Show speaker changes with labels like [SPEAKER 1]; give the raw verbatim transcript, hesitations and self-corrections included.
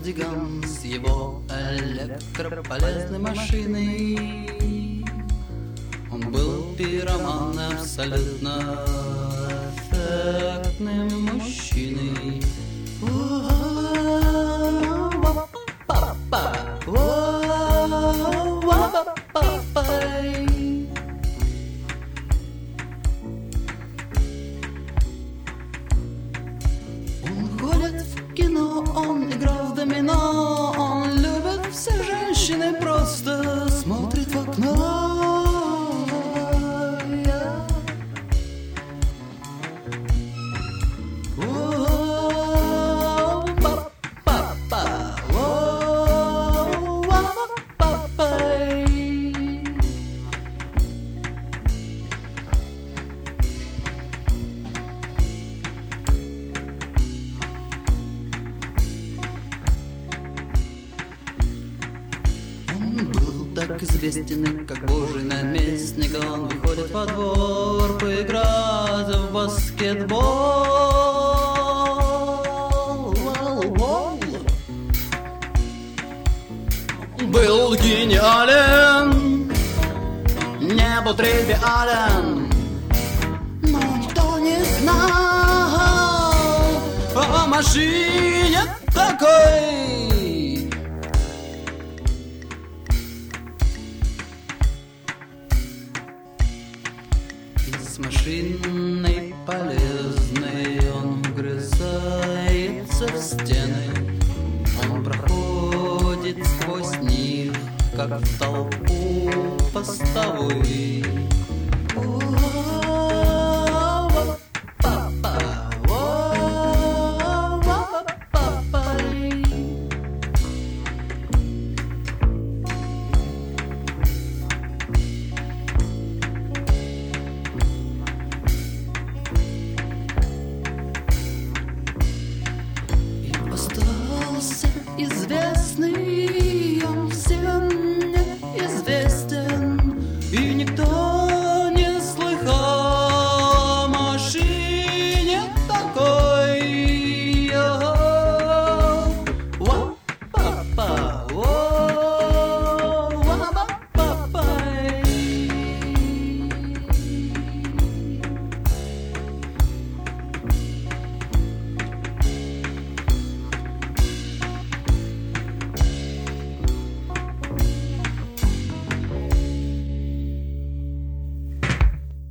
[SPEAKER 1] Кардиган с его электрополезной машиной. Он был пироман абсолютно эффектным мужчиной. Он ходит в кино, он играл в домино, он любит все женщины, просто смотрит в окно. Так известен, как божий наместник. Он выходит во двор поиграть в баскетбол. Был гениален, не был тривиален, но никто не знал о машине такой. С машиной полезной он вгрызается в стены. Он проходит сквозь них, как в толпу постовой.